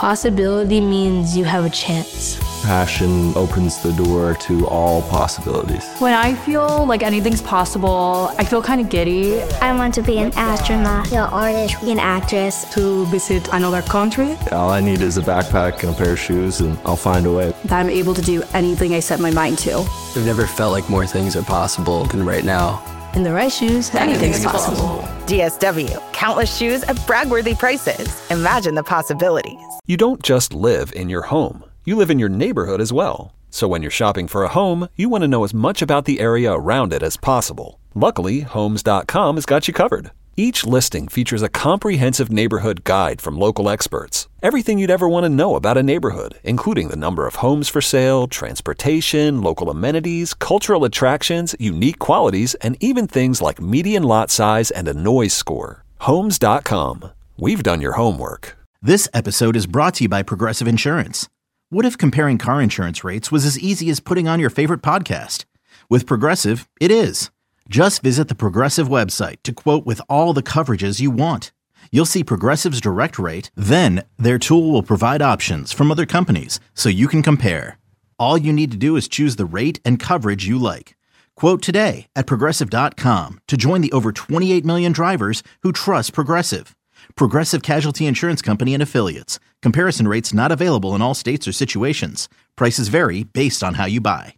Possibility means you have a chance. Passion opens the door to all possibilities. When I feel like anything's possible, I feel kind of giddy. I want to be an astronaut, an artist, an actress. To visit another country. All I need is a backpack and a pair of shoes, and I'll find a way. That I'm able to do anything I set my mind to. I've never felt like more things are possible than right now. In the right shoes, anything's possible. DSW, countless shoes at brag-worthy prices. Imagine the possibilities. You don't just live in your home. You live in your neighborhood as well. So when you're shopping for a home, you want to know as much about the area around it as possible. Luckily, Homes.com has got you covered. Each listing features a comprehensive neighborhood guide from local experts. Everything you'd ever want to know about a neighborhood, including the number of homes for sale, transportation, local amenities, cultural attractions, unique qualities, and even things like median lot size and a noise score. Homes.com. We've done your homework. This episode is brought to you by Progressive Insurance. What if comparing car insurance rates was as easy as putting on your favorite podcast? With Progressive, it is. Just visit the Progressive website to quote with all the coverages you want. You'll see Progressive's direct rate, then their tool will provide options from other companies so you can compare. All you need to do is choose the rate and coverage you like. Quote today at Progressive.com to join the over 28 million drivers who trust Progressive. Progressive Casualty Insurance Company and Affiliates. Comparison rates not available in all states or situations. Prices vary based on how you buy.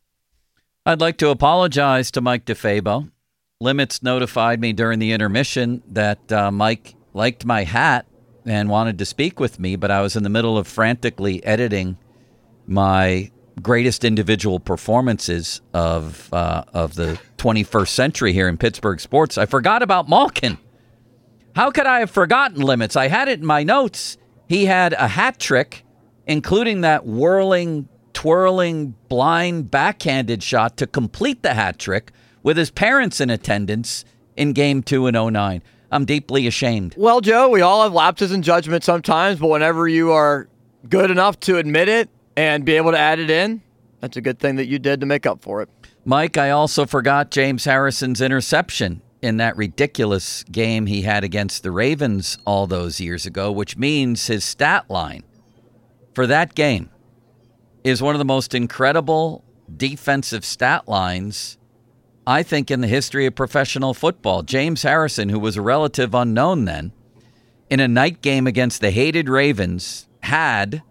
I'd like to apologize to Mike DeFabo. Limits notified me during the intermission that Mike liked my hat and wanted to speak with me, but I was in the middle of frantically editing my greatest individual performances of the 21st century here in Pittsburgh sports. I forgot about Malkin. How could I have forgotten Limits? I had it in my notes. He had a hat trick, including that twirling, blind, backhanded shot to complete the hat trick with his parents in attendance in Game 2 in '09. I'm deeply ashamed. Well, Joe, we all have lapses in judgment sometimes, but whenever you are good enough to admit it and be able to add it in, that's a good thing that you did to make up for it. Mike, I also forgot James Harrison's interception in that ridiculous game he had against the Ravens all those years ago, which means his stat line for that game is one of the most incredible defensive stat lines, I think, in the history of professional football. James Harrison, who was a relative unknown then, in a night game against the hated Ravens, had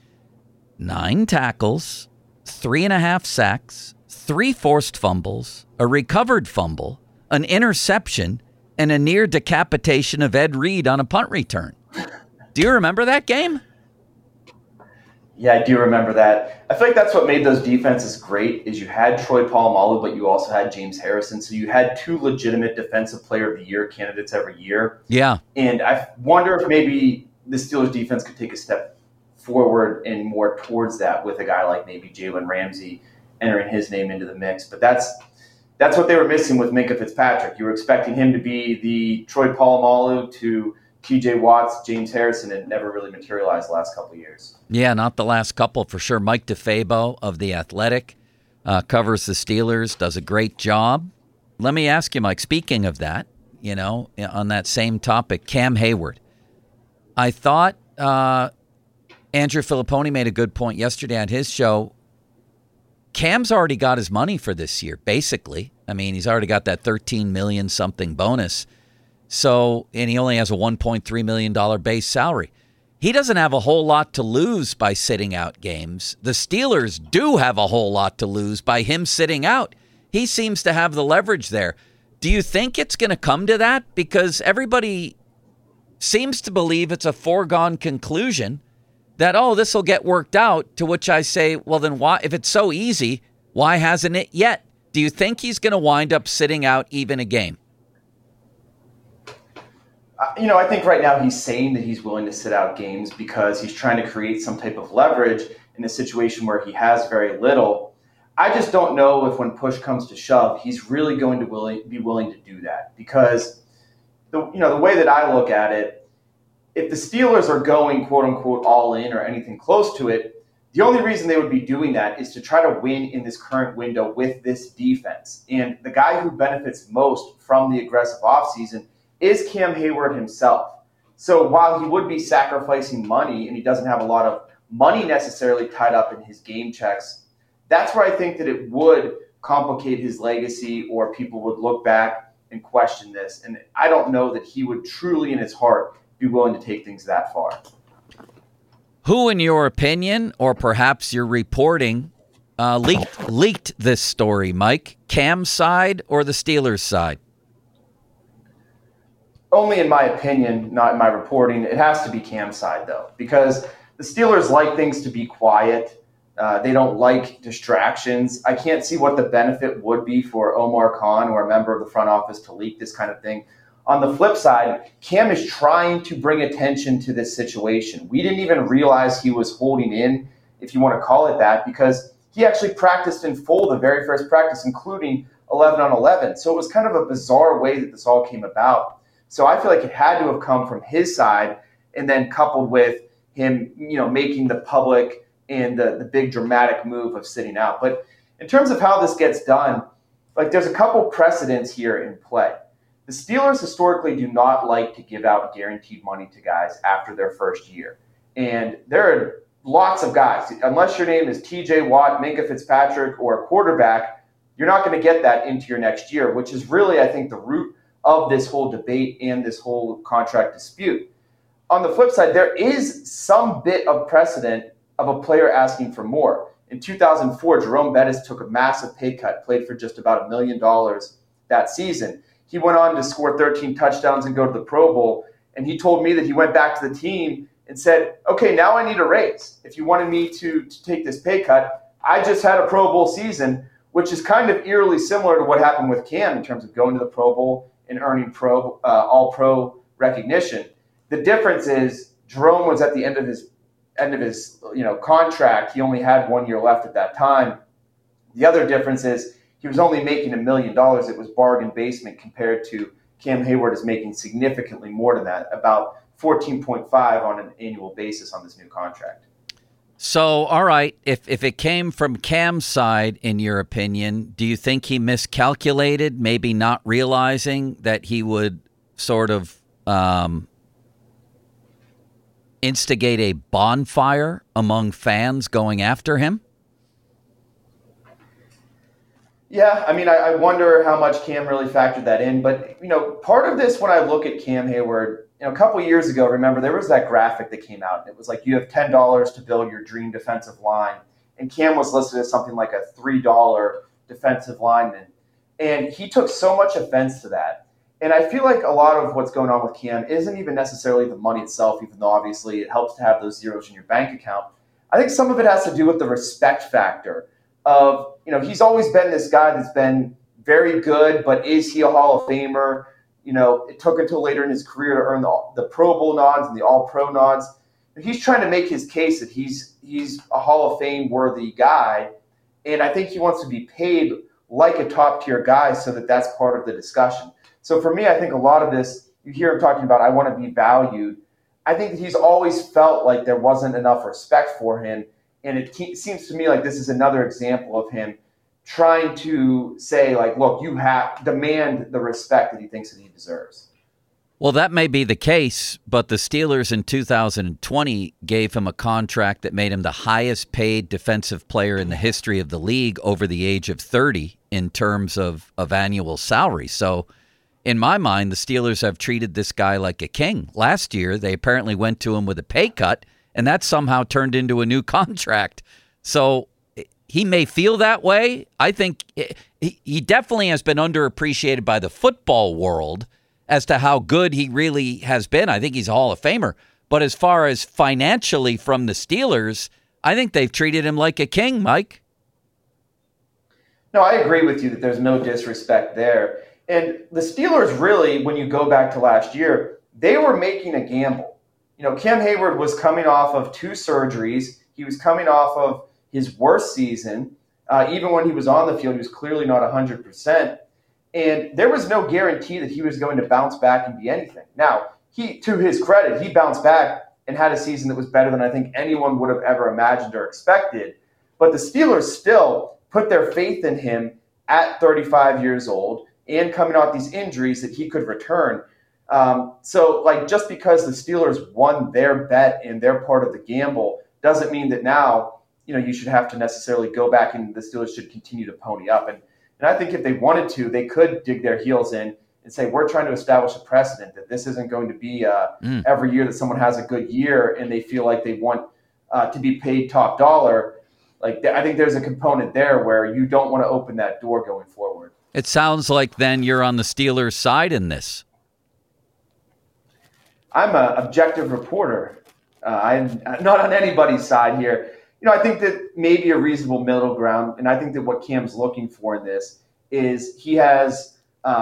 9 tackles, 3.5 sacks, 3 forced fumbles, a recovered fumble, an interception, and a near decapitation of Ed Reed on a punt return. Do you remember that game? Yeah, I do remember that. I feel like that's what made those defenses great is you had Troy Polamalu, but you also had James Harrison. So you had 2 legitimate Defensive Player of the Year candidates every year. Yeah. And I wonder if maybe the Steelers defense could take a step forward and more towards that with a guy like maybe Jalen Ramsey entering his name into the mix. But that's what they were missing with Minkah Fitzpatrick. You were expecting him to be the Troy Polamalu to TJ Watts, James Harrison, and never really materialized the last couple of years. Yeah, not the last couple for sure. Mike DeFabo of The Athletic covers the Steelers, does a great job. Let me ask you, Mike, speaking of that, on that same topic, Cam Hayward. I thought Andrew Filipponi made a good point yesterday on his show. Cam's already got his money for this year, basically. I mean, he's already got that $13 million something bonus. So, and he only has a $1.3 million base salary. He doesn't have a whole lot to lose by sitting out games. The Steelers do have a whole lot to lose by him sitting out. He seems to have the leverage there. Do you think it's going to come to that? Because everybody seems to believe it's a foregone conclusion that, this will get worked out, to which I say, well, then why, if it's so easy, why hasn't it yet? Do you think he's going to wind up sitting out even a game? I think right now he's saying that he's willing to sit out games because he's trying to create some type of leverage in a situation where he has very little. I just don't know if when push comes to shove, he's really going to be willing to do that because the way that I look at it, if the Steelers are going, quote unquote, all in or anything close to it, the only reason they would be doing that is to try to win in this current window with this defense. And the guy who benefits most from the aggressive offseason is Cam Hayward himself. So while he would be sacrificing money and he doesn't have a lot of money necessarily tied up in his game checks, that's where I think that it would complicate his legacy, or people would look back and question this. And I don't know that he would truly in his heart be willing to take things that far. Who, in your opinion, or perhaps your reporting, leaked this story, Mike? Cam's side or the Steelers' side? Only in my opinion, not in my reporting. It has to be Cam's side, though, because the Steelers like things to be quiet. They don't like distractions. I can't see what the benefit would be for Omar Khan or a member of the front office to leak this kind of thing. On the flip side, Cam is trying to bring attention to this situation. We didn't even realize he was holding in, if you want to call it that, because he actually practiced in full the very first practice, including 11 on 11. So it was kind of a bizarre way that this all came about. So I feel like it had to have come from his side, and then coupled with him, making the public and the big dramatic move of sitting out. But in terms of how this gets done, there's a couple precedents here in play. The Steelers historically do not like to give out guaranteed money to guys after their first year. And there are lots of guys, unless your name is TJ Watt, Minkah Fitzpatrick, or a quarterback, you're not going to get that into your next year, which is really, I think, the root of this whole debate and this whole contract dispute. On the flip side, there is some bit of precedent of a player asking for more. In 2004, Jerome Bettis took a massive pay cut, played for just about $1 million that season. He went on to score 13 touchdowns and go to the Pro Bowl, and he told me that he went back to the team and said, okay, now I need a raise. If you wanted me to take this pay cut, I just had a Pro Bowl season, which is kind of eerily similar to what happened with Cam in terms of going to the Pro Bowl and earning all-pro recognition. The difference is Jerome was at the end of his contract. He only had 1 year left at that time. The other difference is he was only making $1 million. It was bargain basement compared to Cam Hayward is making significantly more than that, about 14.5 on an annual basis on this new contract. So, all right, if it came from Cam's side, in your opinion, do you think he miscalculated, maybe not realizing that he would sort of instigate a bonfire among fans going after him? Yeah, I wonder how much Cam really factored that in. But, part of this, when I look at Cam Hayward, a couple of years ago, remember, there was that graphic that came out. It was like you have $10 to build your dream defensive line. And Cam was listed as something like a $3 defensive lineman. And he took so much offense to that. And I feel like a lot of what's going on with Cam isn't even necessarily the money itself, even though obviously it helps to have those zeros in your bank account. I think some of it has to do with the respect factor of, he's always been this guy that's been very good, but is he a Hall of Famer? It took until later in his career to earn the Pro Bowl nods and the All-Pro nods. And he's trying to make his case that he's a Hall of Fame worthy guy. And I think he wants to be paid like a top-tier guy so that that's part of the discussion. So for me, I think a lot of this, you hear him talking about, I want to be valued. I think that he's always felt like there wasn't enough respect for him. And it seems to me like this is another example of him trying to say, look, you have demand the respect that he thinks that he deserves. Well, that may be the case, but the Steelers in 2020 gave him a contract that made him the highest paid defensive player in the history of the league over the age of 30 in terms of annual salary. So in my mind, the Steelers have treated this guy like a king. Last year, they apparently went to him with a pay cut, and that somehow turned into a new contract. So he may feel that way. I think he definitely has been underappreciated by the football world as to how good he really has been. I think he's a Hall of Famer. But as far as financially from the Steelers, I think they've treated him like a king, Mike. No, I agree with you that there's no disrespect there. And the Steelers really, when you go back to last year, they were making a gamble. Cam Hayward was coming off of 2 surgeries. He was coming off of his worst season. Even when he was on the field, he was clearly not 100%. And there was no guarantee that he was going to bounce back and be anything. Now, to his credit, he bounced back and had a season that was better than I think anyone would have ever imagined or expected. But the Steelers still put their faith in him at 35 years old and coming off these injuries that he could return. So like just because the Steelers won their bet and their part of the gamble doesn't mean that now, you should have to necessarily go back and the Steelers should continue to pony up. And I think if they wanted to, they could dig their heels in and say, we're trying to establish a precedent that this isn't going to be every year that someone has a good year and they feel like they want to be paid top dollar. Like I think there's a component there where you don't want to open that door going forward. It sounds like then you're on the Steelers' side in this. I'm an objective reporter. I'm not on anybody's side here. I think that maybe a reasonable middle ground, and I think that what Cam's looking for in this is he has,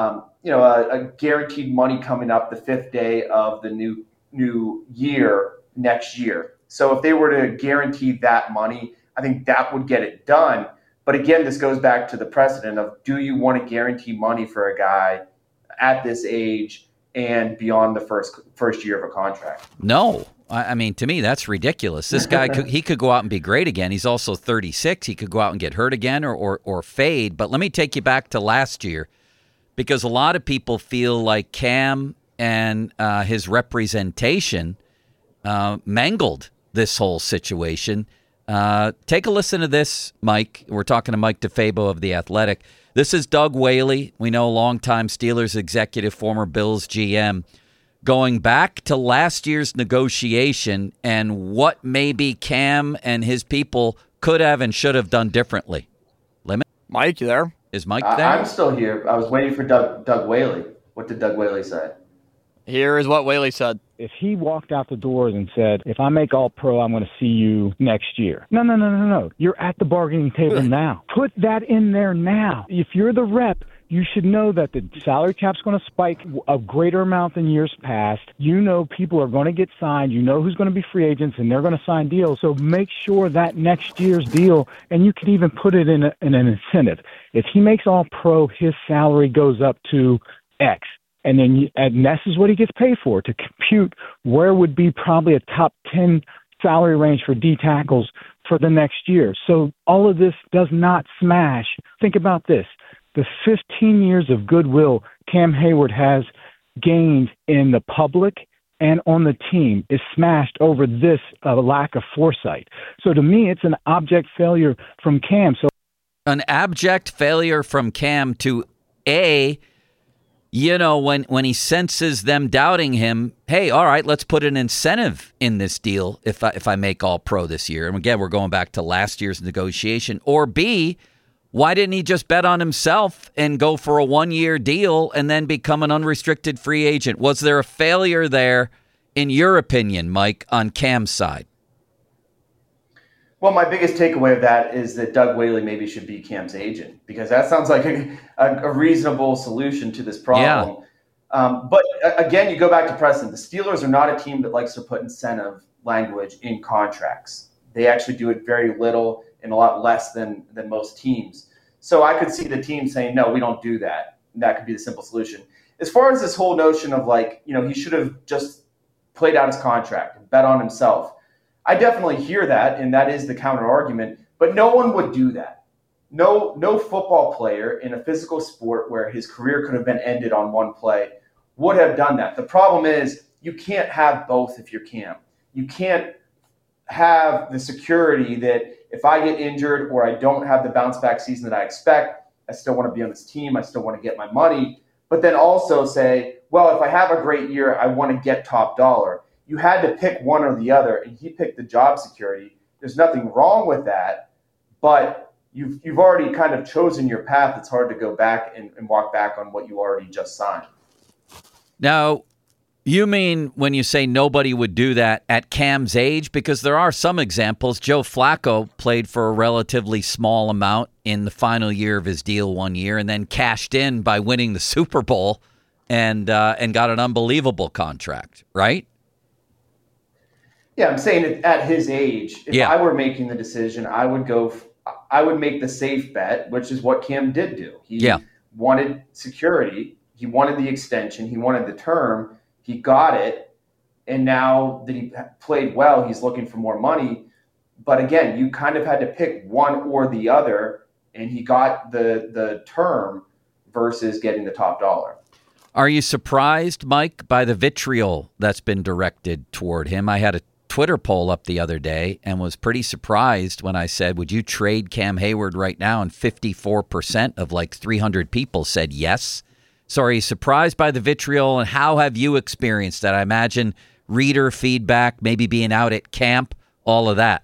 a guaranteed money coming up the 5th day of the new year next year. So if they were to guarantee that money, I think that would get it done. But again, this goes back to the precedent of, do you want to guarantee money for a guy at this age and beyond the first year of a contract? No. I mean, to me, that's ridiculous. This guy, he could go out and be great again. He's also 36. He could go out and get hurt again or fade. But let me take you back to last year, because a lot of people feel like Cam and his representation mangled this whole situation. Take a listen to this, Mike. We're talking to Mike DeFabo of The Athletic. This is Doug Whaley. We know, longtime Steelers executive, former Bills GM, going back to last year's negotiation and what maybe Cam and his people could have and should have done differently. Mike, you there? Is Mike there? I'm still here. I was waiting for Doug Whaley. What did Doug Whaley say? Here is what Whaley said. If he walked out the doors and said, if I make All-Pro, I'm going to see you next year. No. You're at the bargaining table now. Put that in there now. If you're the rep, you should know that the salary cap's going to spike a greater amount than years past. You know people are going to get signed. You know who's going to be free agents, and they're going to sign deals. So make sure that next year's deal, and you could even put it in an incentive. If he makes All-Pro, his salary goes up to X. And then and this is what he gets paid for, to compute where would be probably a top 10 salary range for D tackles for the next year. So all of this does not smash. Think about this. The 15 years of goodwill Cam Hayward has gained in the public and on the team is smashed over this lack of foresight. So to me, it's an abject failure from Cam. So an abject failure from Cam to when he senses them doubting him, hey, all right, let's put an incentive in this deal if I make All-Pro this year. And again, we're going back to last year's negotiation. Or B, why didn't he just bet on himself and go for a 1-year deal and then become an unrestricted free agent? Was there a failure there, in your opinion, Mike, on Cam's side? Well, my biggest takeaway of that is that Doug Whaley maybe should be Cam's agent, because that sounds like a reasonable solution to this problem. Yeah. But again, you go back to precedent. The Steelers are not a team that likes to put incentive language in contracts. They actually do it very little and a lot less than most teams. So I could see the team saying, no, we don't do that. That could be the simple solution. As far as this whole notion of he should have just played out his contract and bet on himself, I definitely hear that, and that is the counter argument, but no one would do that. No football player in a physical sport where his career could have been ended on one play would have done that. The problem is you can't have both if you're Cam. You can't have the security that if I get injured or I don't have the bounce back season that I expect, I still want to be on this team, I still want to get my money, but then also say, well, if I have a great year, I want to get top dollar. You had to pick one or the other, and he picked the job security. There's nothing wrong with that, but you've already kind of chosen your path. It's hard to go back and walk back on what you already just signed. Now, you mean when you say nobody would do that at Cam's age? Because there are some examples. Joe Flacco played for a relatively small amount in the final year of his deal 1 year and then cashed in by winning the Super Bowl and got an unbelievable contract, right? Yeah, I'm saying at his age, if I were making the decision, I would make the safe bet, which is what Cam did do. He wanted security. He wanted the extension. He wanted the term. He got it. And now that he played well, he's looking for more money. But again, you kind of had to pick one or the other, and he got the term versus getting the top dollar. Are you surprised, Mike, by the vitriol that's been directed toward him? I had a Twitter poll up the other day and was pretty surprised when I said, would you trade Cam Hayward right now? And 54% of like 300 people said yes. So are you surprised by the vitriol, and how have you experienced that? I imagine reader feedback, maybe being out at camp, all of that.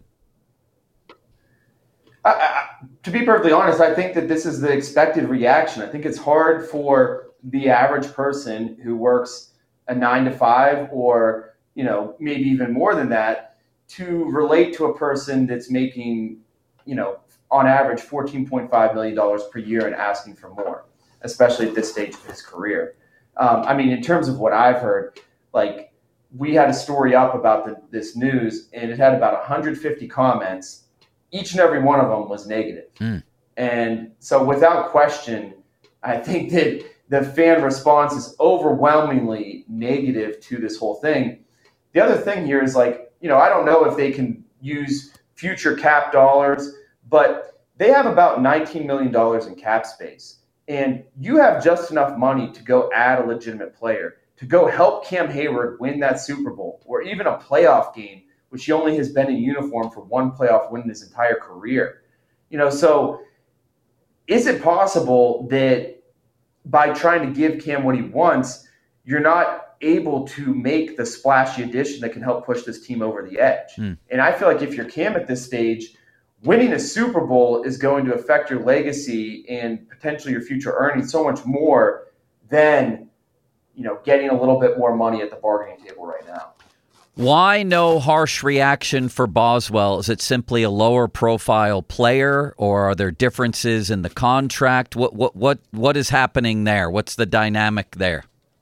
To be perfectly honest, I think that this is the expected reaction. I think it's hard for the average person who works a 9 to 5 or, maybe even more than that to relate to a person that's making, on average $14.5 million per year and asking for more, especially at this stage of his career. In terms of what I've heard, like, we had a story up about this news, and it had about 150 comments. Each and every one of them was negative. And so without question, I think that the fan response is overwhelmingly negative to this whole thing. The other thing here is, like, I don't know if they can use future cap dollars, but they have about $19 million in cap space. And you have just enough money to go add a legitimate player, to go help Cam Hayward win that Super Bowl or even a playoff game, which he only has been in uniform for one playoff win in his entire career. So is it possible that by trying to give Cam what he wants, you're not able to make the splashy addition that can help push this team over the edge? And I feel like if you're Cam at this stage, winning a Super Bowl is going to affect your legacy and potentially your future earnings so much more than, getting a little bit more money at the bargaining table right now. Why no harsh reaction for Boswell? Is it simply a lower profile player, or are there differences in the contract? What is happening there? What's the dynamic there?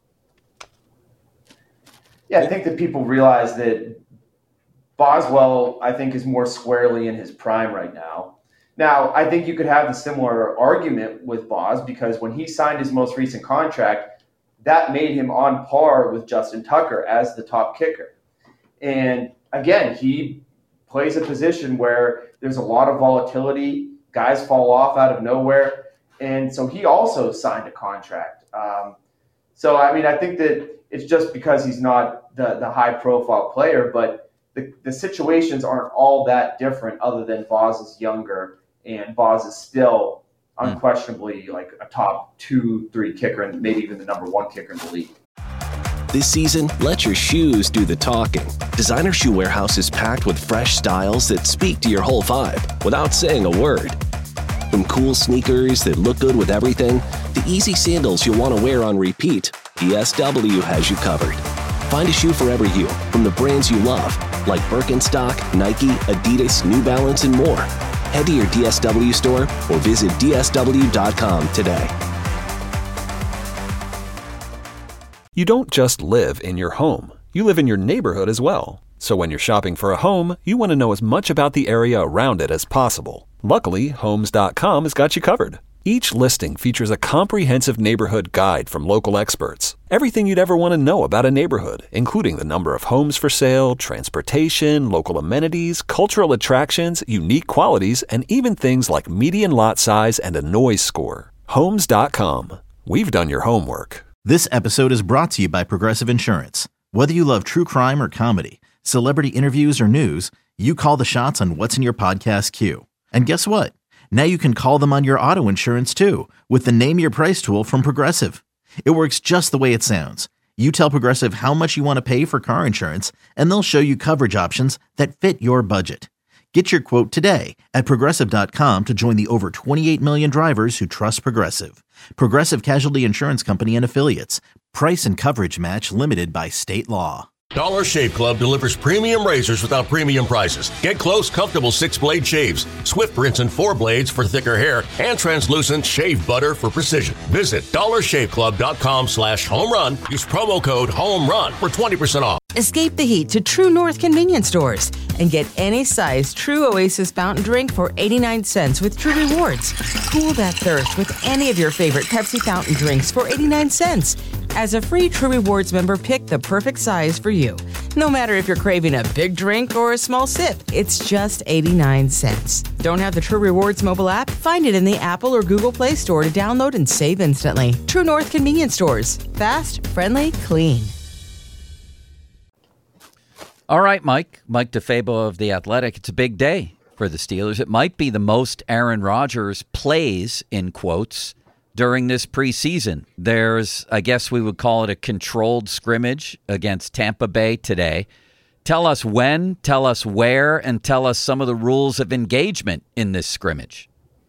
Yeah, I think that people realize that Boswell, I think, is more squarely in his prime right now. Now, I think you could have a similar argument with Bos, because when he signed his most recent contract, that made him on par with Justin Tucker as the top kicker. And again, he plays a position where there's a lot of volatility. Guys fall off out of nowhere. And so he also signed a contract. I think that it's just because he's not the high-profile player, but the situations aren't all that different, other than Bos is younger, and Bos is still unquestionably like a top 2-3 kicker, and maybe even the number 1 kicker in the league. This season, let your shoes do the talking. Designer Shoe Warehouse is packed with fresh styles that speak to your whole vibe without saying a word. From cool sneakers that look good with everything to easy sandals you'll want to wear on repeat, DSW has you covered. Find a shoe for every you from the brands you love, like Birkenstock, Nike, Adidas, New Balance, and more. Head to your DSW store or visit DSW.com today. You don't just live in your home. You live in your neighborhood as well. So when you're shopping for a home, you want to know as much about the area around it as possible. Luckily, Homes.com has got you covered. Each listing features a comprehensive neighborhood guide from local experts. Everything you'd ever want to know about a neighborhood, including the number of homes for sale, transportation, local amenities, cultural attractions, unique qualities, and even things like median lot size and a noise score. Homes.com. We've done your homework. This episode is brought to you by Progressive Insurance. Whether you love true crime or comedy, celebrity interviews or news, you call the shots on what's in your podcast queue. And guess what? Now you can call them on your auto insurance too, with the Name Your Price tool from Progressive. It works just the way it sounds. You tell Progressive how much you want to pay for car insurance, and they'll show you coverage options that fit your budget. Get your quote today at Progressive.com to join the over 28 million drivers who trust Progressive. Progressive Casualty Insurance Company and Affiliates. Price and coverage match limited by state law. Dollar Shave Club delivers premium razors without premium prices. Get close, comfortable 6-blade shaves, swift rinse and 4 blades for thicker hair, and translucent shave butter for precision. Visit dollarshaveclub.com/homerun. Use promo code HOMERUN for 20% off. Escape the heat to True North convenience stores and get any size True Oasis fountain drink for 89 cents with True Rewards. Cool that thirst with any of your favorite Pepsi fountain drinks for 89 cents. As a free True Rewards member, pick the perfect size for you. No matter if you're craving a big drink or a small sip, it's just 89 cents. Don't have the True Rewards mobile app? Find it in the Apple or Google Play Store to download and save instantly. True North Convenience Stores. Fast, friendly, clean. All right, Mike DeFabo of The Athletic. It's a big day for the Steelers. It might be the most Aaron Rodgers plays, in quotes, during this preseason. There's, I guess we would call it a controlled scrimmage against Tampa Bay today. Tell us when, tell us where, and tell us some of the rules of engagement in this scrimmage.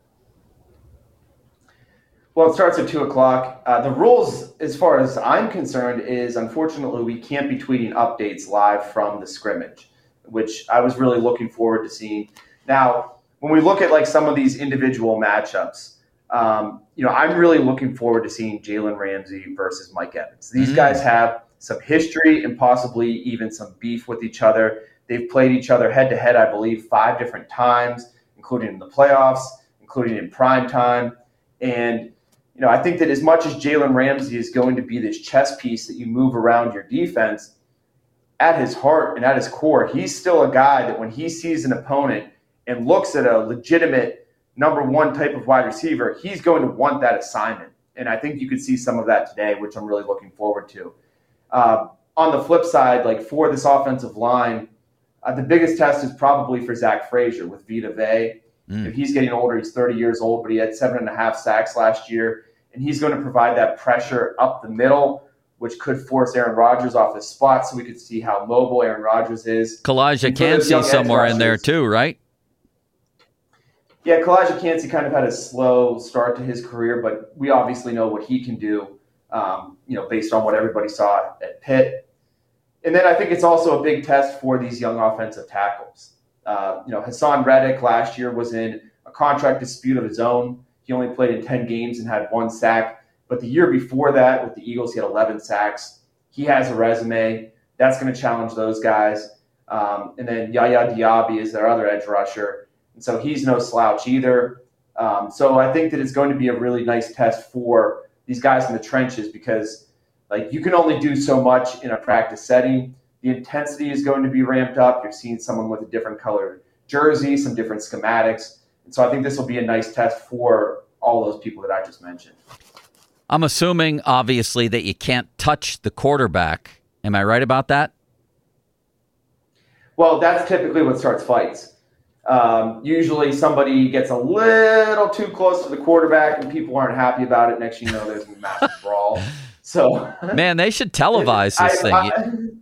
Well, it starts at 2 o'clock. The rules, as far as I'm concerned, is unfortunately we can't be tweeting updates live from the scrimmage, which I was really looking forward to seeing. Now, when we look at like some of these individual matchups, I'm really looking forward to seeing Jalen Ramsey versus Mike Evans. These guys have some history and possibly even some beef with each other. They've played each other head-to-head, I believe, 5 different times, including in the playoffs, including in prime time. And, I think that as much as Jalen Ramsey is going to be this chess piece that you move around your defense, at his heart and at his core, he's still a guy that when he sees an opponent and looks at a legitimate number one type of wide receiver, he's going to want that assignment. And I think you could see some of that today, which I'm really looking forward to. On the flip side, like for this offensive line, the biggest test is probably for Zach Frazier with Vita Vea. He's getting older. He's 30 years old, but he had 7.5 sacks last year. And he's going to provide that pressure up the middle, which could force Aaron Rodgers off his spot, so we could see how mobile Aaron Rodgers is. Kalijah Kancey somewhere in there too, right? Yeah, Kalijah Kancey kind of had a slow start to his career, but we obviously know what he can do, based on what everybody saw at Pitt. And then I think it's also a big test for these young offensive tackles. Hassan Reddick last year was in a contract dispute of his own. He only played in 10 games and had 1 sack. But the year before that with the Eagles, he had 11 sacks. He has a resume. That's going to challenge those guys. And then Yaya Diaby is their other edge rusher. And so he's no slouch either. So I think that it's going to be a really nice test for these guys in the trenches because you can only do so much in a practice setting. The intensity is going to be ramped up. You're seeing someone with a different colored jersey, some different schematics. And so I think this will be a nice test for all those people that I just mentioned. I'm assuming, obviously, that you can't touch the quarterback. Am I right about that? Well, that's typically what starts fights. Usually somebody gets a little too close to the quarterback and people aren't happy about it. Next thing you know, there's a massive brawl. So, man, they should televise this thing.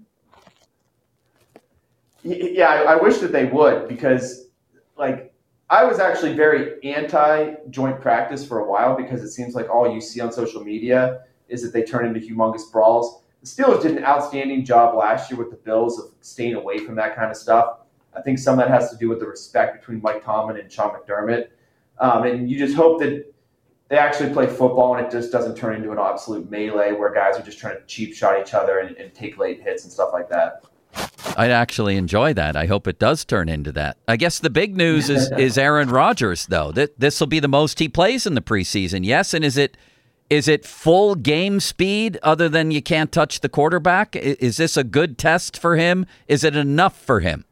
I wish that they would because, I was actually very anti-joint practice for a while because it seems like all you see on social media is that they turn into humongous brawls. The Steelers did an outstanding job last year with the Bills of staying away from that kind of stuff. I think some of that has to do with the respect between Mike Tomlin and Sean McDermott. And you just hope that they actually play football and it just doesn't turn into an absolute melee where guys are just trying to cheap shot each other and take late hits and stuff like that. I'd actually enjoy that. I hope it does turn into that. I guess the big news is Aaron Rodgers, though. This will be the most he plays in the preseason. Yes, and is it full game speed other than you can't touch the quarterback? Is this a good test for him? Is it enough for him?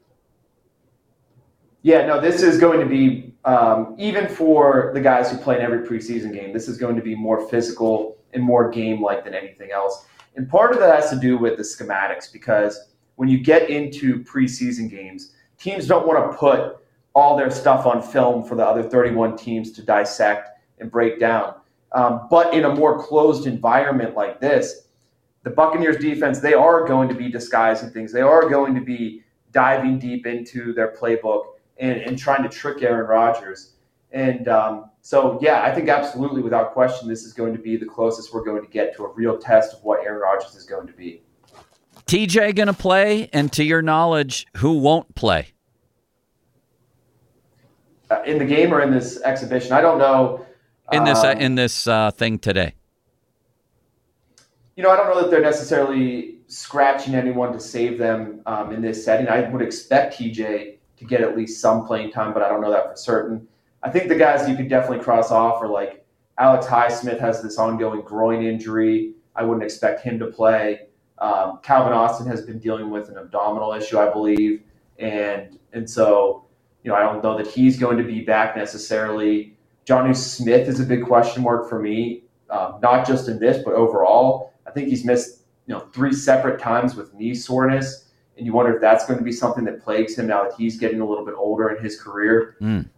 Yeah, no, this is going to be, even for the guys who play in every preseason game, this is going to be more physical and more game-like than anything else. And part of that has to do with the schematics because when you get into preseason games, teams don't want to put all their stuff on film for the other 31 teams to dissect and break down. But in a more closed environment like this, the Buccaneers defense, they are going to be disguising things. They are going to be diving deep into their playbook and trying to trick Aaron Rodgers. And I think absolutely without question, this is going to be the closest we're going to get to a real test of what Aaron Rodgers is going to be. TJ going to play, and to your knowledge, who won't play? In the game or in this exhibition? I don't know. In this thing today? I don't know that they're necessarily scratching anyone to save them in this setting. I would expect TJ to get at least some playing time, but I don't know that for certain. I think the guys you could definitely cross off are like Alex Highsmith has this ongoing groin injury. I wouldn't expect him to play. Calvin Austin has been dealing with an abdominal issue, I believe. And so, I don't know that he's going to be back necessarily. Jonnu Smith is a big question mark for me, not just in this, but overall. I think he's missed, 3 separate times with knee soreness. And you wonder if that's going to be something that plagues him now that he's getting a little bit older in his career.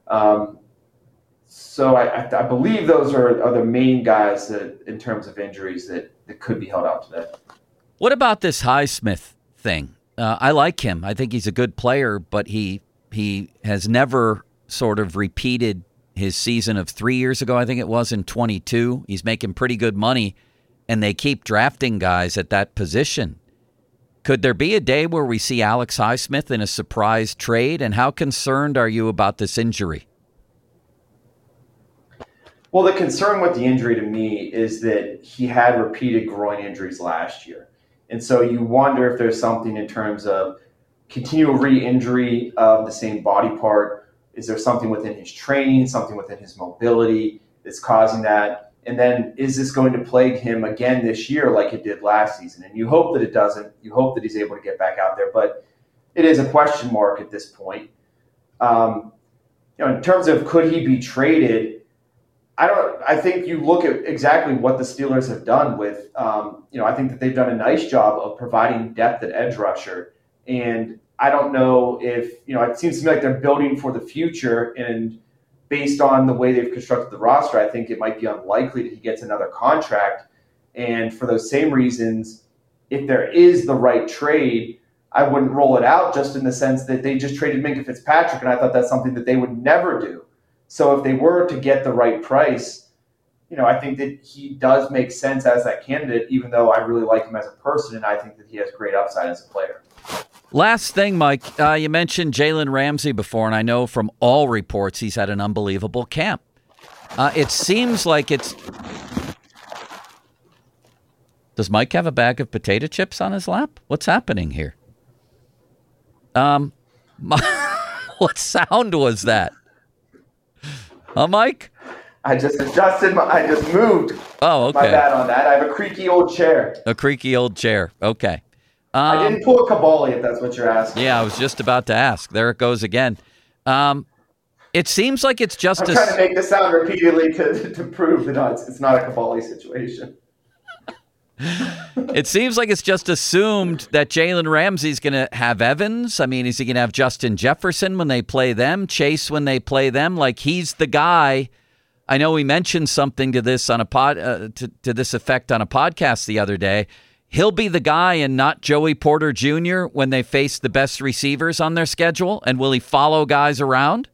So I believe those are the main guys that, in terms of injuries, that could be held out today. What about this Highsmith thing? I like him. I think he's a good player, but he has never sort of repeated his season of 3 years ago, I think it was, in 22. He's making pretty good money, and they keep drafting guys at that position. Could there be a day where we see Alex Highsmith in a surprise trade, and how concerned are you about this injury? Well, the concern with the injury to me is that he had repeated groin injuries last year. And so you wonder if there's something in terms of continual re-injury of the same body part. Is there something within his training, something within his mobility that's causing that? And then is this going to plague him again this year like it did last season? And you hope that it doesn't. You hope that he's able to get back out there. But it is a question mark at this point. In terms of could he be traded, I think you look at exactly what the Steelers have done with, I think that they've done a nice job of providing depth at edge rusher. And I don't know if, it seems to me like they're building for the future, and based on the way they've constructed the roster, I think it might be unlikely that he gets another contract. And for those same reasons, if there is the right trade, I wouldn't roll it out, just in the sense that they just traded Minkah Fitzpatrick, and I thought that's something that they would never do. So if they were to get the right price, I think that he does make sense as that candidate, even though I really like him as a person, and I think that he has great upside as a player. Last thing, Mike, you mentioned Jalen Ramsey before, and I know from all reports he's had an unbelievable camp. It seems like it's... Does Mike have a bag of potato chips on his lap? What's happening here? What sound was that? Mike? I just moved. Oh, okay. My bad on that. I have a creaky old chair. A creaky old chair. Okay. I didn't pull a Cabali, if that's what you're asking. Yeah, I was just about to ask. There it goes again. It seems like it's just... I'm trying to make the sound repeatedly to prove that it's not a Cabali situation. It seems like it's just assumed that Jalen Ramsey's going to have Evans. I mean, is he going to have Justin Jefferson when they play them, Chase when they play them? Like, he's the guy. I know we mentioned something to this on a to this effect on a podcast the other day. He'll be the guy and not Joey Porter Jr. when they face the best receivers on their schedule? And will he follow guys around?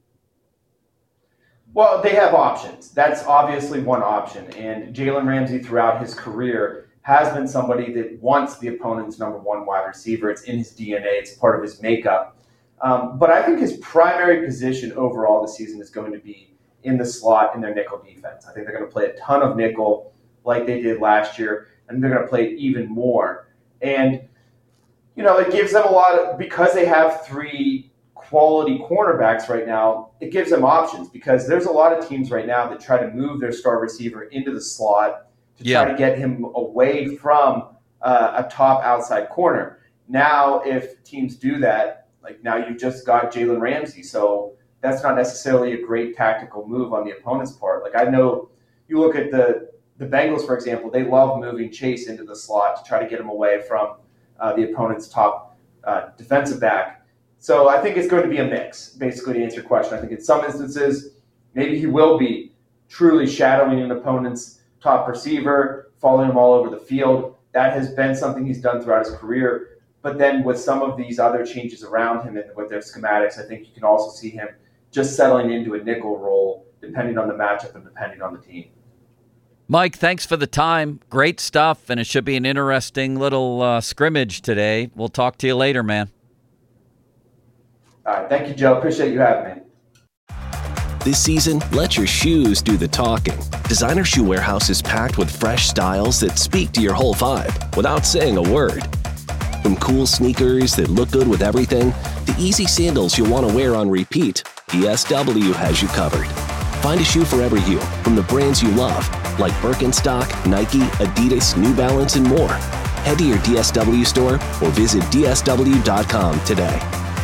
Well, they have options. That's obviously one option. And Jalen Ramsey throughout his career has been somebody that wants the opponent's number one wide receiver. It's in his DNA. It's part of his makeup. But I think his primary position overall this season is going to be in the slot in their nickel defense. I think they're going to play a ton of nickel like they did last year, and they're going to play even more. And, it gives them a lot of, because they have 3 quality cornerbacks right now, it gives them options, because there's a lot of teams right now that try to move their star receiver into the slot to try to get him away from a top outside corner. Now, if teams do that, like now you've just got Jalen Ramsey, so that's not necessarily a great tactical move on the opponent's part. Like, I know you look at the Bengals, for example, they love moving Chase into the slot to try to get him away from the opponent's top defensive back. So I think it's going to be a mix, basically, to answer your question. I think in some instances, maybe he will be truly shadowing an opponent's top receiver, following him all over the field. That has been something he's done throughout his career. But then with some of these other changes around him and with their schematics, I think you can also see him just settling into a nickel role, depending on the matchup and depending on the team. Mike, thanks for the time. Great stuff, and it should be an interesting little scrimmage today. We'll talk to you later, man. All right, thank you, Joe. Appreciate you having me. This season, let your shoes do the talking. Designer Shoe Warehouse is packed with fresh styles that speak to your whole vibe without saying a word. From cool sneakers that look good with everything, to easy sandals you'll want to wear on repeat, DSW has you covered. Find a shoe for every hue from the brands you love. like Birkenstock, Nike, Adidas, New Balance, and more. Head to your DSW store or visit DSW.com today.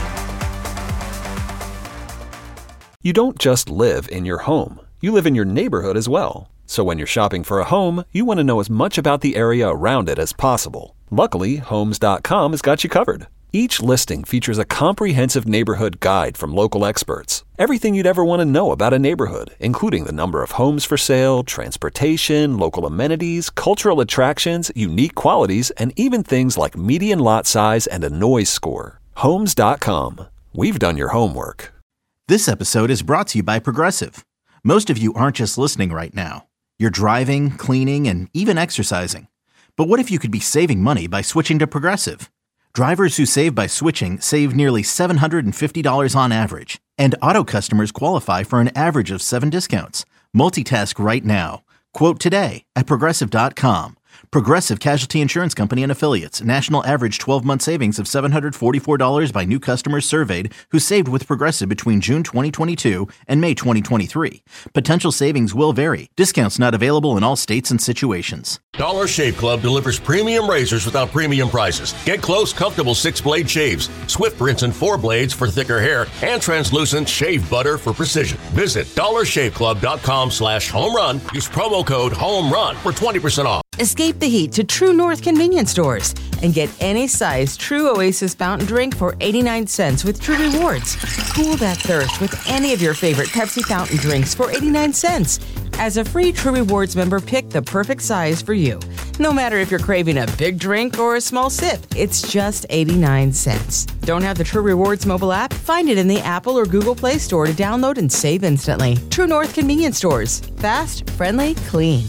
You don't just live in your home. You live in your neighborhood as well. So when you're shopping for a home, you want to know as much about the area around it as possible. Luckily, Homes.com has got you covered. Each listing features a comprehensive neighborhood guide from local experts. Everything you'd ever want to know about a neighborhood, including the number of homes for sale, transportation, local amenities, cultural attractions, unique qualities, and even things like median lot size and a noise score. Homes.com. We've done your homework. This episode is brought to you by Progressive. Most of you aren't just listening right now. You're driving, cleaning, and even exercising. But what if you could be saving money by switching to Progressive? Drivers who save by switching save nearly $750 on average. And auto customers qualify for an average of 7 discounts. Multitask right now. Quote today at Progressive.com. Progressive Casualty Insurance Company and Affiliates. National average 12-month savings of $744 by new customers surveyed who saved with Progressive between June 2022 and May 2023. Potential savings will vary. Discounts not available in all states and situations. Dollar Shave Club delivers premium razors without premium prices. Get close, comfortable 6-blade shaves, Swift rinse and 4 blades for thicker hair, and translucent shave butter for precision. Visit dollarshaveclub.com/home-run. Use promo code HOME-RUN for 20% off. Escape the heat to True North convenience stores and get any size True Oasis fountain drink for 89 cents with True Rewards. Cool that thirst with any of your favorite Pepsi fountain drinks for 89 cents. As a free True Rewards member, pick the perfect size for you. No matter if you're craving a big drink or a small sip, it's just 89 cents. Don't have the True Rewards mobile app? Find it in the Apple or Google Play Store to download and save instantly. True North convenience stores. Fast, friendly, clean.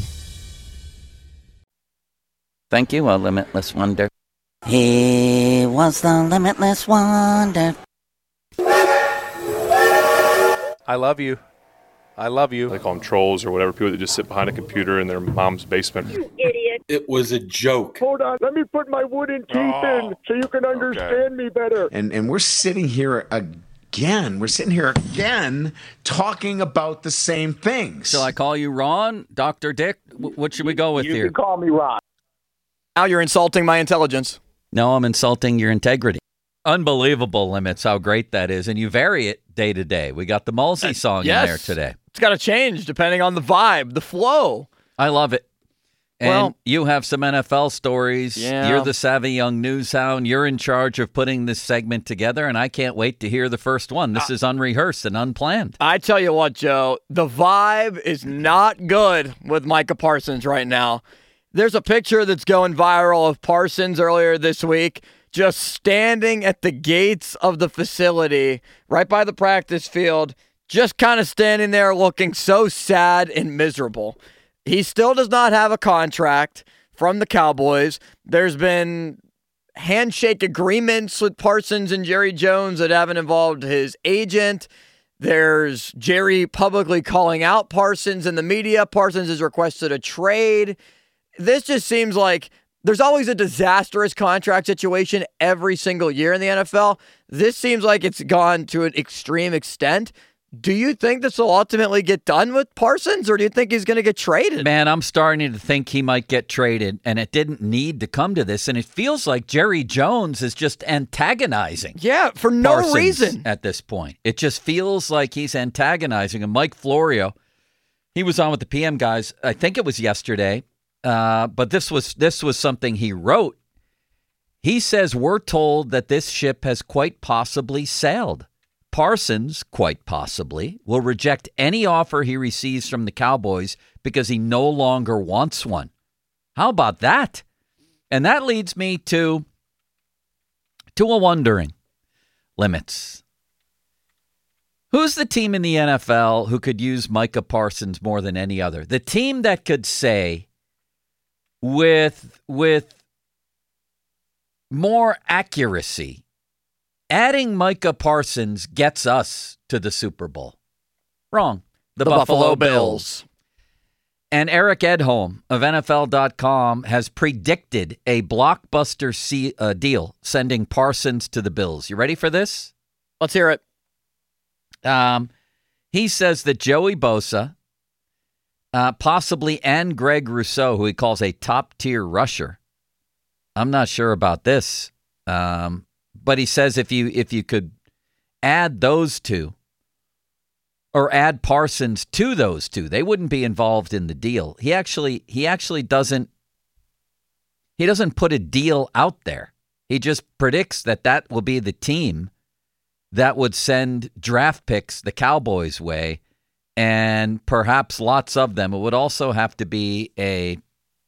Thank you, a limitless wonder. He was the limitless wonder. I love you. I love you. They call them trolls or whatever, people that just sit behind a computer in their mom's basement. You idiot. It was a joke. Hold on. Let me put my wooden teeth in so you can understand me better. And we're sitting here again. We're sitting here again talking about the same things. Shall I call you Ron? Dr. Dick? What should we go with here? You can call me Ron. Now you're insulting my intelligence. No, I'm insulting your integrity. Unbelievable, Limits, how great that is. And you vary it day to day. We got the Mulsey song in there today. It's got to change depending on the vibe, the flow. I love it. And you have some NFL stories. Yeah. You're the savvy young news hound. You're in charge of putting this segment together, and I can't wait to hear the first one. This is unrehearsed and unplanned. I tell you what, Joe, the vibe is not good with Micah Parsons right now. There's a picture that's going viral of Parsons earlier this week, just standing at the gates of the facility, right by the practice field, just kind of standing there looking so sad and miserable. He still does not have a contract from the Cowboys. There's been handshake agreements with Parsons and Jerry Jones that haven't involved his agent. There's Jerry publicly calling out Parsons in the media. Parsons has requested a trade. This just seems like there's always a disastrous contract situation every single year in the NFL. This seems like it's gone to an extreme extent. Do you think this will ultimately get done with Parsons, or do you think he's going to get traded? Man, I'm starting to think he might get traded, and it didn't need to come to this. And it feels like Jerry Jones is just antagonizing. Yeah, for no Parsons reason. At this point. It just feels like he's antagonizing. And Mike Florio, he was on with the PM guys, I think it was yesterday, but this was something he wrote. He says, we're told that this ship has quite possibly sailed. Parsons, quite possibly, will reject any offer he receives from the Cowboys because he no longer wants one. How about that? And that leads me to a wondering. Limits. Who's the team in the NFL who could use Micah Parsons more than any other? The team that could say with more accuracy, adding Micah Parsons gets us to the Super Bowl. Wrong. The Buffalo Bills. And Eric Edholm of NFL.com has predicted a blockbuster deal sending Parsons to the Bills. You ready for this? Let's hear it. He says that Joey Bosa possibly, and Greg Rousseau, who he calls a top-tier rusher. I'm not sure about this, but he says if you could add those two, or add Parsons to those two, they wouldn't be involved in the deal. He actually doesn't put a deal out there. He just predicts that will be the team that would send draft picks the Cowboys' way, and perhaps lots of them. It would also have to be a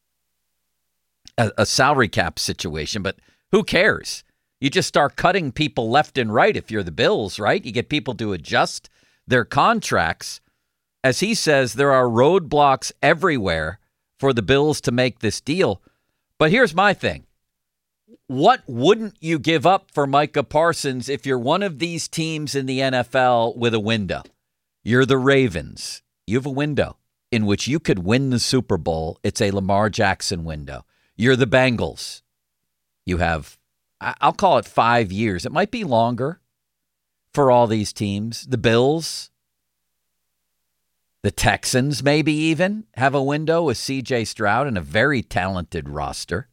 salary cap situation, but who cares? You just start cutting people left and right if you're the Bills, right? You get people to adjust their contracts. As he says, there are roadblocks everywhere for the Bills to make this deal. But here's my thing. What wouldn't you give up for Micah Parsons if you're one of these teams in the NFL with a window? You're the Ravens. You have a window in which you could win the Super Bowl. It's a Lamar Jackson window. You're the Bengals. You have, I'll call it 5 years. It might be longer for all these teams. The Bills, the Texans maybe even have a window with C.J. Stroud and a very talented roster.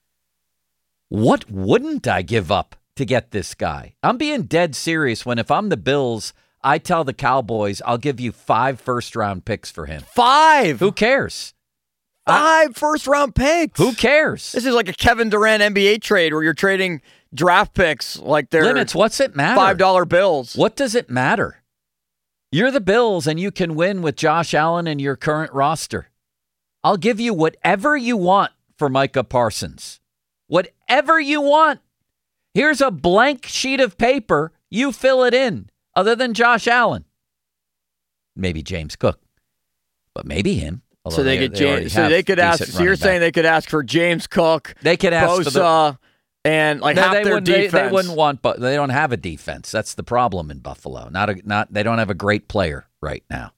What wouldn't I give up to get this guy? I'm being dead serious when if I'm the Bills, I tell the Cowboys I'll give you 5 first-round picks for him. 5? Who cares? 5 first-round picks. Who cares? This is like a Kevin Durant NBA trade where you're trading draft picks like they're limits. What's it matter? $5 bills. What does it matter? You're the Bills, and you can win with Josh Allen and your current roster. I'll give you whatever you want for Micah Parsons. Whatever you want. Here's a blank sheet of paper. You fill it in, other than Josh Allen. Maybe James Cook, but maybe him. So they get James. So they could ask. So you're saying they could ask for James Cook. They could ask Bosa, for the, and like half their defense. They wouldn't want, but they don't have a defense. That's the problem in Buffalo. They don't have a great player right now,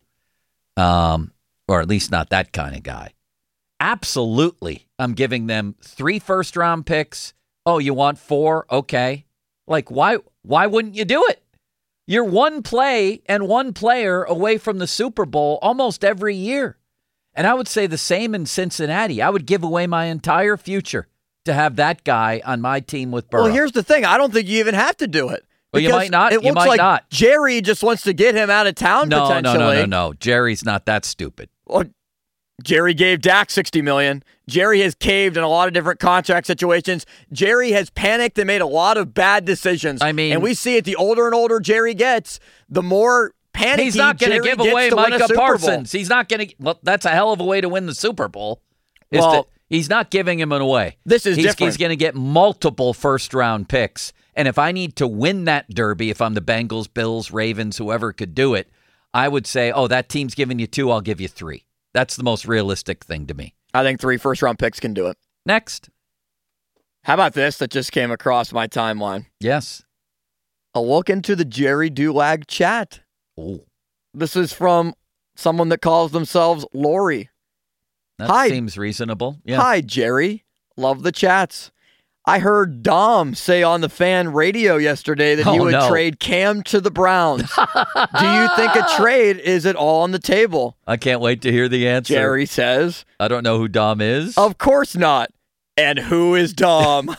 or at least not that kind of guy. Absolutely, I'm giving them 3 first-round picks. Oh, you want 4? Okay. Like, why wouldn't you do it? You're one play and one player away from the Super Bowl almost every year. And I would say the same in Cincinnati. I would give away my entire future to have that guy on my team with Burrow. Well, here's the thing. I don't think you even have to do it. Well, you might not. It looks like Jerry just wants to get him out of town potentially. No. Jerry's not that stupid. Well, Jerry gave Dak $60 million. Jerry has caved in a lot of different contract situations. Jerry has panicked and made a lot of bad decisions. I mean, and we see it. The older and older Jerry gets, the more panicky he's not going to give away Micah Parsons. Bowl. He's not going to. Well, that's a hell of a way to win the Super Bowl. He's not giving him away. This is different. He's going to get multiple first-round picks. And if I need to win that derby, if I'm the Bengals, Bills, Ravens, whoever could do it, I would say, oh, that team's giving you 2, I'll give you 3. That's the most realistic thing to me. I think 3 first-round picks can do it. Next. How about this that just came across my timeline? Yes. A look into the Jerry Dulag chat. Ooh. This is from someone that calls themselves Lori. That seems reasonable. Yeah. Hi, Jerry. Love the chats. I heard Dom say on the fan radio yesterday that he would trade Cam to the Browns. Do you think a trade is at all on the table? I can't wait to hear the answer. Jerry says. I don't know who Dom is. Of course not. And who is Dom?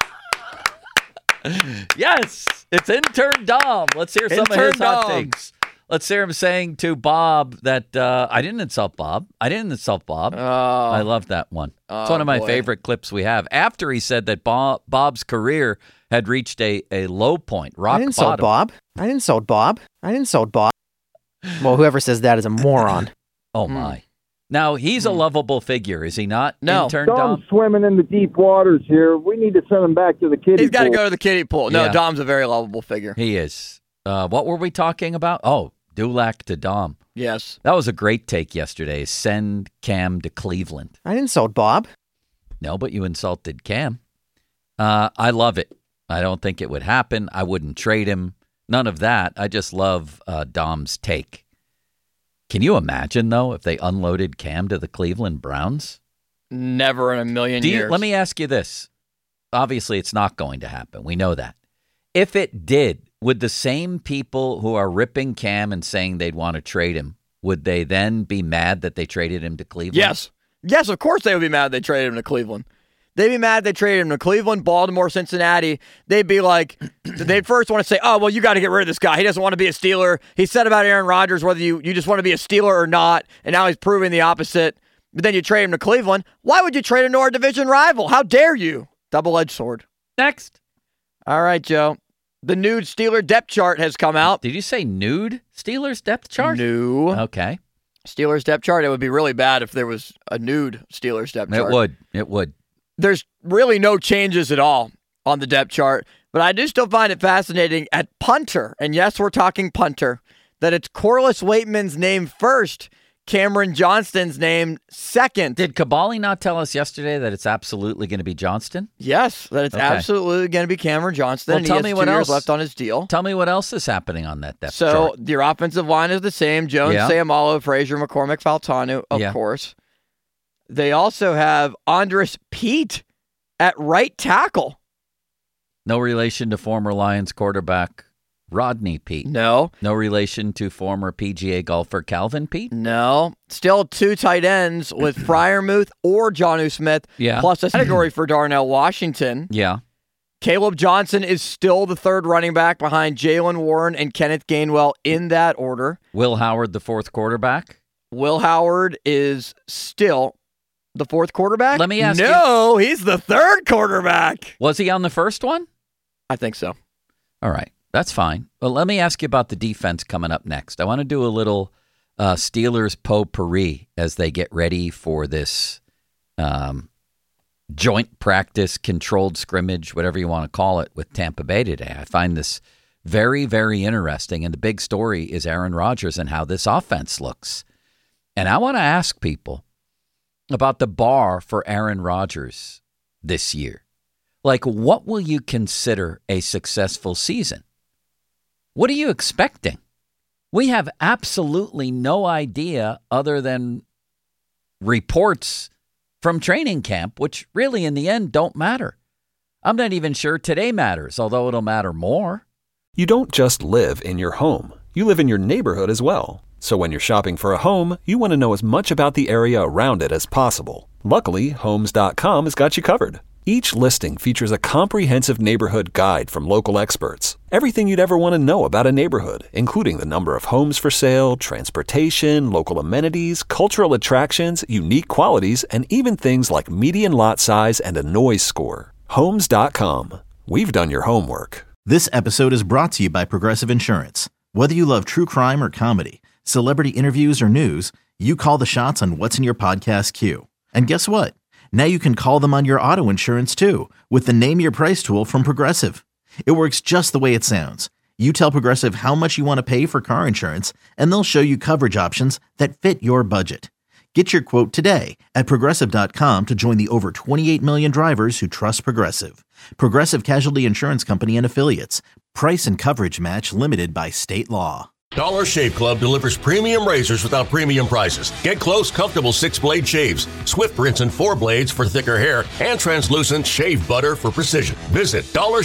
Yes, it's intern Dom. Let's hear some of his hot takes. Let's hear him saying to Bob that I didn't insult Bob. I love that one. It's one of my favorite clips we have. After he said that Bob's career had reached a low point, rock bottom. I didn't insult Bob. Well, whoever says that is a moron. Oh, my. Now, he's a lovable figure, is he not? No. Intern Dom's swimming in the deep waters here. We need to send him back to the kiddie pool. He's got to go to the kiddie pool. No, Yeah. Dom's a very lovable figure. He is. What were we talking about? Oh, Dulac to Dom. Yes. That was a great take yesterday. Send Cam to Cleveland. I didn't insult Bob. No, but you insulted Cam. I love it. I don't think it would happen. I wouldn't trade him. None of that. I just love Dom's take. Can you imagine, though, if they unloaded Cam to the Cleveland Browns? Never in a million years. Let me ask you this. Obviously, it's not going to happen. We know that. If it did, would the same people who are ripping Cam and saying they'd want to trade him, would they then be mad that they traded him to Cleveland? Yes. Yes, of course they would be mad they traded him to Cleveland. They'd be mad they traded him to Cleveland, Baltimore, Cincinnati. They'd be like, they'd first want to say, oh, well, you got to get rid of this guy. He doesn't want to be a Steeler. He said about Aaron Rodgers whether you just want to be a Steeler or not, and now he's proving the opposite. But then you trade him to Cleveland. Why would you trade him to our division rival? How dare you? Double-edged sword. Next. All right, Joe. The nude Steeler depth chart has come out. Did you say nude Steelers depth chart? No. Okay. Steelers depth chart. It would be really bad if there was a nude Steelers depth chart. It would. There's really no changes at all on the depth chart, but I do still find it fascinating at punter, and yes, we're talking punter, that it's Corliss Waitman's name first, Cameron Johnston's name second. Did Kabali not tell us yesterday that it's absolutely going to be Johnston? Yes, that it's absolutely going to be Cameron Johnston. Well, and tell he me has what 2 years else left on his deal. Tell me what else is happening on that depth chart. So your offensive line is the same. Jones, Sayamalo, Frazier, McCormick, Faltanu, of course. They also have Andres Pete at right tackle. No relation to former Lions quarterback Rodney Pete. No. No relation to former PGA golfer Calvin Pete. No. Still 2 tight ends with Freiermuth or Jonnu Smith. Yeah. Plus a category for Darnell Washington. Yeah. Caleb Johnson is still the 3rd running back behind Jaylen Warren and Kenneth Gainwell in that order. Will Howard, the 4th quarterback. Will Howard is still the 4th quarterback? Let me ask you. No, he's the 3rd quarterback. Was he on the first one? I think so. All right. That's fine. Well, let me ask you about the defense coming up next. I want to do a little Steelers potpourri as they get ready for this joint practice, controlled scrimmage, whatever you want to call it, with Tampa Bay today. I find this very, very interesting. And the big story is Aaron Rodgers and how this offense looks. And I want to ask people about the bar for Aaron Rodgers this year. Like, what will you consider a successful season? What are you expecting? We have absolutely no idea other than reports from training camp, which really in the end don't matter. I'm not even sure today matters, although it'll matter more. You don't just live in your home. You live in your neighborhood as well. So when you're shopping for a home, you want to know as much about the area around it as possible. Luckily, Homes.com has got you covered. Each listing features a comprehensive neighborhood guide from local experts. Everything you'd ever want to know about a neighborhood, including the number of homes for sale, transportation, local amenities, cultural attractions, unique qualities, and even things like median lot size and a noise score. Homes.com. We've done your homework. This episode is brought to you by Progressive Insurance. Whether you love true crime or comedy, celebrity interviews or news, you call the shots on what's in your podcast queue. And guess what? Now you can call them on your auto insurance too with the Name Your Price tool from Progressive. It works just the way it sounds. You tell Progressive how much you want to pay for car insurance, and they'll show you coverage options that fit your budget. Get your quote today at Progressive.com to join the over 28 million drivers who trust Progressive. Progressive Casualty Insurance Company and Affiliates. Price and coverage match limited by state law. Dollar Shave Club delivers premium razors without premium prices. Get close, comfortable 6-blade shaves, Swift rinse and 4 blades for thicker hair, and translucent shave butter for precision. Visit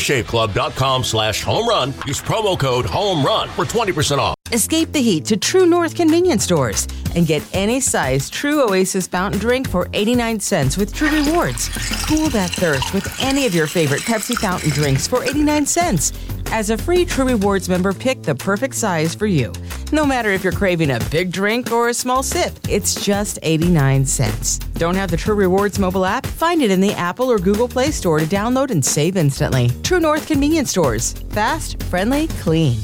dollarshaveclub.com/homerun. Use promo code HOMERUN for 20% off. Escape the heat to True North convenience stores and get any size True Oasis fountain drink for 89 cents with True Rewards. Cool that thirst with any of your favorite Pepsi fountain drinks for 89 cents. As a free True Rewards member, pick the perfect size for you. No matter if you're craving a big drink or a small sip, it's just 89 cents. Don't have the True Rewards mobile app? Find it in the Apple or Google Play Store to download and save instantly. True North convenience stores. Fast, friendly, clean.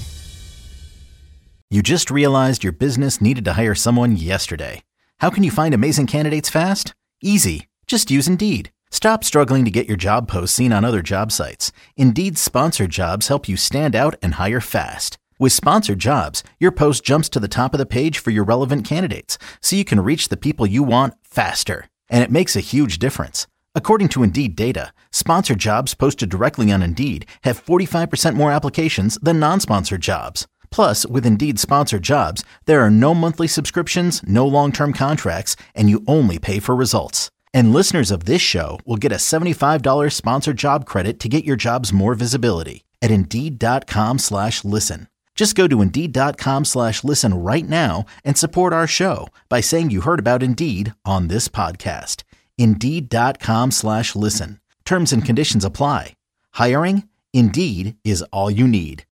You just realized your business needed to hire someone yesterday. How can you find amazing candidates fast? Easy. Just use Indeed. Stop struggling to get your job posts seen on other job sites. Indeed's sponsored jobs help you stand out and hire fast. With sponsored jobs, your post jumps to the top of the page for your relevant candidates, so you can reach the people you want faster. And it makes a huge difference. According to Indeed data, sponsored jobs posted directly on Indeed have 45% more applications than non-sponsored jobs. Plus, with Indeed sponsored jobs, there are no monthly subscriptions, no long-term contracts, and you only pay for results. And listeners of this show will get a $75 sponsored job credit to get your jobs more visibility at Indeed.com/listen. Just go to Indeed.com/listen right now and support our show by saying you heard about Indeed on this podcast. Indeed.com/listen. Terms and conditions apply. Hiring? Indeed is all you need.